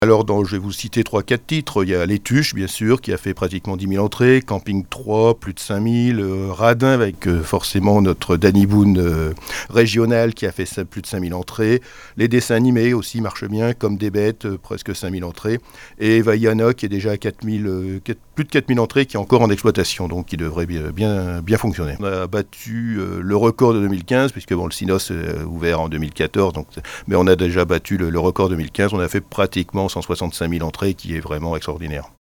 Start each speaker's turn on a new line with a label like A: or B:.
A: Alors je vais vous citer trois quatre titres. Il y a Les Tuches, bien sûr, qui a fait pratiquement 10 000 entrées. Camping 3, plus de 5 000. Radin, avec forcément notre Danny Boone régional, qui a fait plus de 5 000 entrées. Les dessins animés aussi marchent bien, comme Des Bêtes, presque 5 000 entrées. Et Vaiana, qui est déjà à plus de 4 000 entrées, qui est encore en exploitation, donc qui devrait bien fonctionner. On a battu le record de 2015, puisque le Cinos est ouvert en 2014, mais on a déjà battu le record 2015. On a fait pratiquement 165 000 entrées, qui est vraiment extraordinaire.